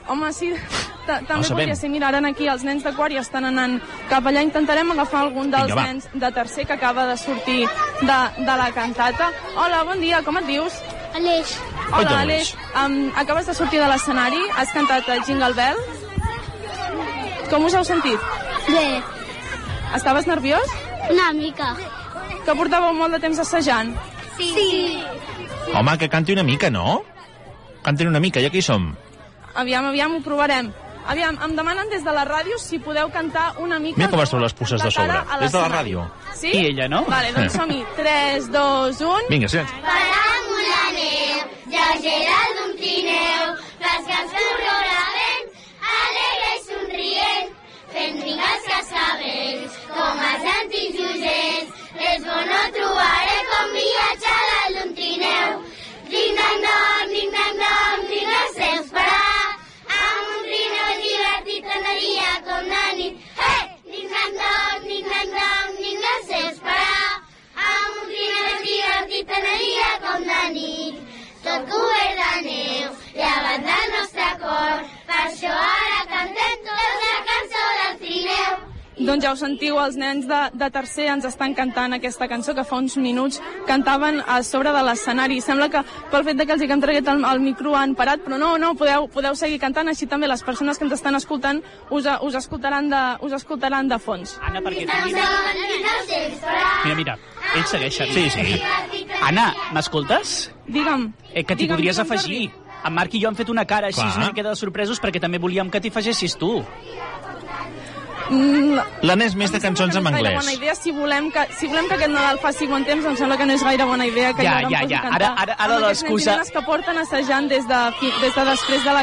Home, sí, també podria ser. Mira, ara aquí els nens de quart ja estan anant cap allà. Intentarem agafar algun dels nens de tercer que acaba de sortir de la cantata. Hola, bon dia, com et dius? Aleix. Hola, Aleix. Acabes de sortir de l'escenari, has cantat el Jingle Bell. Com us heu sentit? Bé. Estaves nerviós? Una mica. Que portàveu molt de temps assajant? Sí. Home, que canti una mica, no? Cantin una mica, ja que hi som. Aviam, ho provarem. Aviam, em demanen des de la ràdio si podeu cantar una mica... Mira com es les puces de sobre. Des de la ràdio. Sí? I ella, no? Vale, doncs som-hi. 3, 2, 1... Vinga, sí. Parant la neu, llegera d'un trineu, rasgant el vent, alegre i somrient, fent rigues que sabents, com els antics ugells, és bo no trobaré com viatjar dalt d'un trineu. Ding-dang-dong, ding-dang-dong, ding-dang sense parar, amb un trineu divertit anaria com de nit. Hey! Ding-dang-dong, ding-dang-dong, ding-dang sense parar, amb un trineu divertit anaria com de nit. Tot cobert de neu, llevat del nostre cor, per això ara cantem tots la cançó del trineu. Doncs ja ho sentiu, els nens de tercer ens estan cantant aquesta cançó que fa uns minuts cantaven a sobre de l'escenari. Sembla que pel fet que els hi hem traguet el micro han parat, però no, podeu seguir cantant, així també les persones que ens estan escoltant us escoltaran de fons. Anna, perquè Mira, ells segueixen. Sí. Anna, m'escoltes? Digue'm. Que t'hi podries afegir. En Marc i jo hem fet una cara així Clar. una miqueta de sorpresos perquè també volíem que t'hi afegessis tu. L'Anna és més de cançons en anglès. Bona idea. Si volem que aquest Nadal faci bon temps, em sembla que no és gaire bona idea que Ja. jo ara em posi a cantar Ara l'excusa... amb aquests nens que porten assajant des de després de la